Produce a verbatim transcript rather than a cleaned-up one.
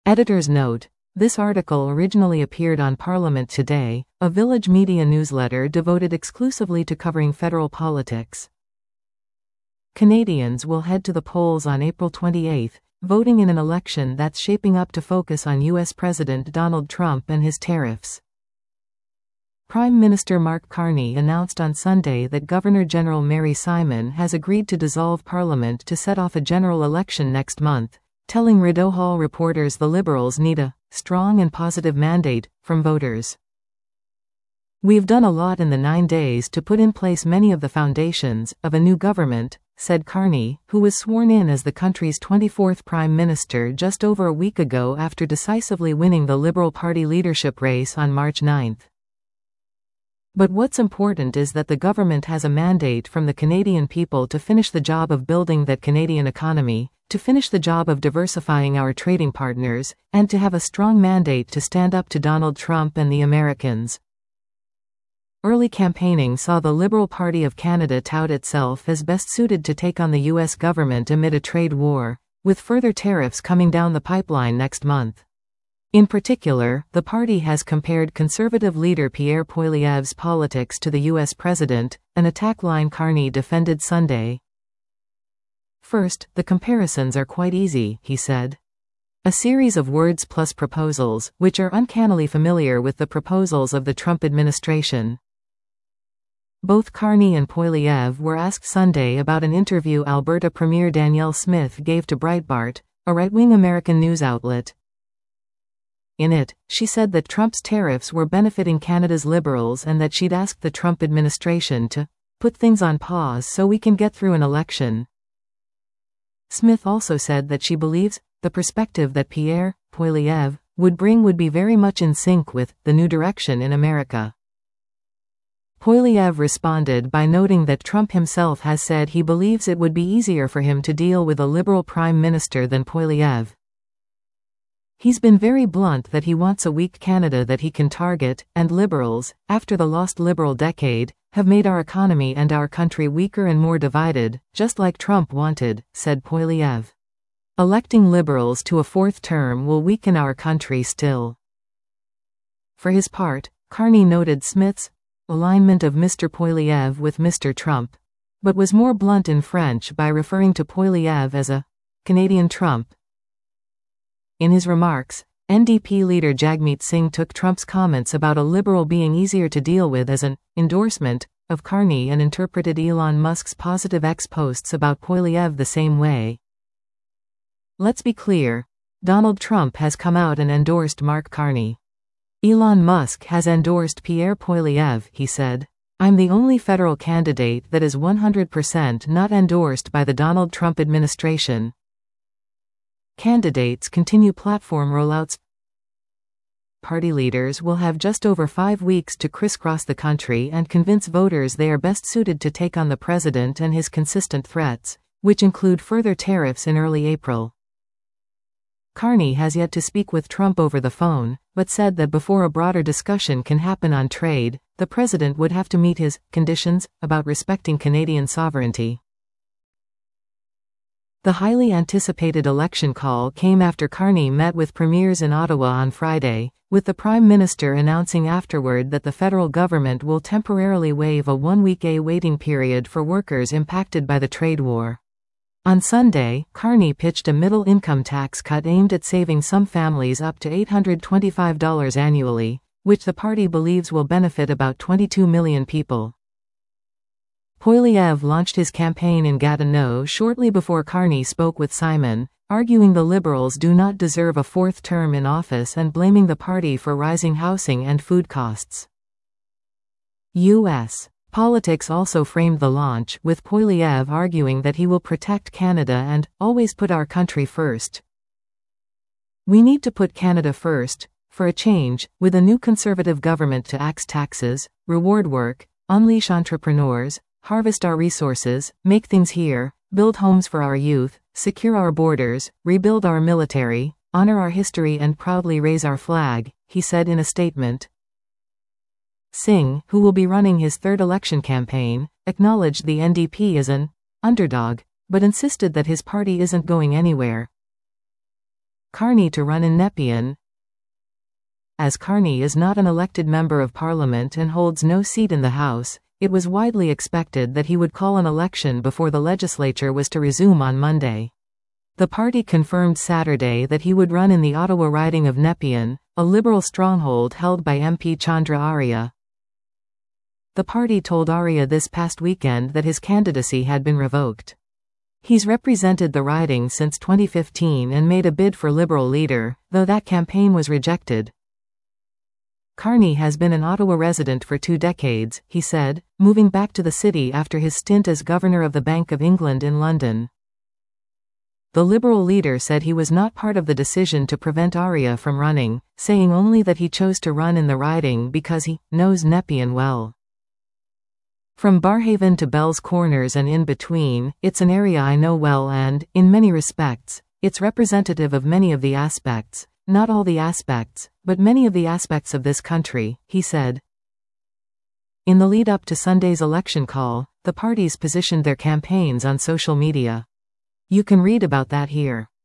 Editor's note: this article originally appeared on Parliament Today, a Village Media newsletter devoted exclusively to covering federal politics. Canadians will head to the polls on April twenty-eighth, voting in an election that's shaping up to focus on U S President Donald Trump and his tariffs. Prime Minister Mark Carney announced on Sunday that Governor-General Mary Simon has agreed to dissolve Parliament to set off a general election next month, telling Rideau Hall reporters the Liberals need a strong and positive mandate from voters. "We've done a lot in the nine days to put in place many of the foundations of a new government," said Carney, who was sworn in as the country's twenty-fourth Prime Minister just over a week ago after decisively winning the Liberal Party leadership race on March ninth. "But what's important is that the government has a mandate from the Canadian people to finish the job of building that Canadian economy, to finish the job of diversifying our trading partners, and to have a strong mandate to stand up to Donald Trump and the Americans." Early campaigning saw the Liberal Party of Canada tout itself as best suited to take on the U S government amid a trade war, with further tariffs coming down the pipeline next month. In particular, the party has compared Conservative leader Pierre Poilievre's politics to the U S president, an attack line Carney defended Sunday. "First, the comparisons are quite easy," he said. "A series of words plus proposals, which are uncannily familiar with the proposals of the Trump administration." Both Carney and Poilievre were asked Sunday about an interview Alberta Premier Danielle Smith gave to Breitbart, a right-wing American news outlet. In it, she said that Trump's tariffs were benefiting Canada's Liberals and that she'd asked the Trump administration to put things on pause so we can get through an election. Smith also said that she believes the perspective that Pierre Poilievre would bring would be very much in sync with the new direction in America. Poilievre responded by noting that Trump himself has said he believes it would be easier for him to deal with a Liberal Prime Minister than Poilievre. He's been very blunt that he wants a weak Canada that he can target, and Liberals, after the lost Liberal decade, have made our economy and our country weaker and more divided, just like Trump wanted, said Poilievre. Electing Liberals to a fourth term will weaken our country still. For his part, Carney noted Smith's alignment of Mister Poilievre with Mister Trump, but was more blunt in French by referring to Poilievre as a Canadian Trump. In his remarks, N D P leader Jagmeet Singh took Trump's comments about a Liberal being easier to deal with as an endorsement of Carney and interpreted Elon Musk's positive X posts about Poilievre the same way. "Let's be clear. Donald Trump has come out and endorsed Mark Carney. Elon Musk has endorsed Pierre Poilievre," he said. "I'm the only federal candidate that is one hundred percent not endorsed by the Donald Trump administration." Candidates continue platform rollouts. Party leaders will have just over five weeks to crisscross the country and convince voters they are best suited to take on the president and his consistent threats, which include further tariffs in early April. Carney has yet to speak with Trump over the phone, but said that before a broader discussion can happen on trade, the president would have to meet his conditions about respecting Canadian sovereignty. The highly anticipated election call came after Carney met with premiers in Ottawa on Friday, with the Prime Minister announcing afterward that the federal government will temporarily waive a one-week waiting period for workers impacted by the trade war. On Sunday, Carney pitched a middle-income tax cut aimed at saving some families up to eight hundred twenty-five dollars annually, which the party believes will benefit about twenty-two million people. Poilievre launched his campaign in Gatineau shortly before Carney spoke with Simon, arguing the Liberals do not deserve a fourth term in office and blaming the party for rising housing and food costs. U S politics also framed the launch, with Poilievre arguing that he will protect Canada and always put our country first. "We need to put Canada first, for a change, with a new Conservative government to axe taxes, reward work, unleash entrepreneurs, harvest our resources, make things here, build homes for our youth, secure our borders, rebuild our military, honor our history and proudly raise our flag," he said in a statement. Singh, who will be running his third election campaign, acknowledged the N D P as an underdog, but insisted that his party isn't going anywhere. Carney to run in Nepean. As Carney is not an elected member of parliament and holds no seat in the House, it was widely expected that he would call an election before the legislature was to resume on Monday. The party confirmed Saturday that he would run in the Ottawa riding of Nepean, a Liberal stronghold held by M P Chandra Arya. The party told Arya this past weekend that his candidacy had been revoked. He's represented the riding since twenty fifteen and made a bid for Liberal leader, though that campaign was rejected. Carney has been an Ottawa resident for two decades, he said, moving back to the city after his stint as Governor of the Bank of England in London. The Liberal leader said he was not part of the decision to prevent Arya from running, saying only that he chose to run in the riding because he knows Nepean well. From Barrhaven to Bell's Corners and in between, it's an area I know well and, in many respects, it's representative of many of the aspects, not all the aspects, but many of the aspects of this country, he said. In the lead-up to Sunday's election call, the parties positioned their campaigns on social media. You can read about that here.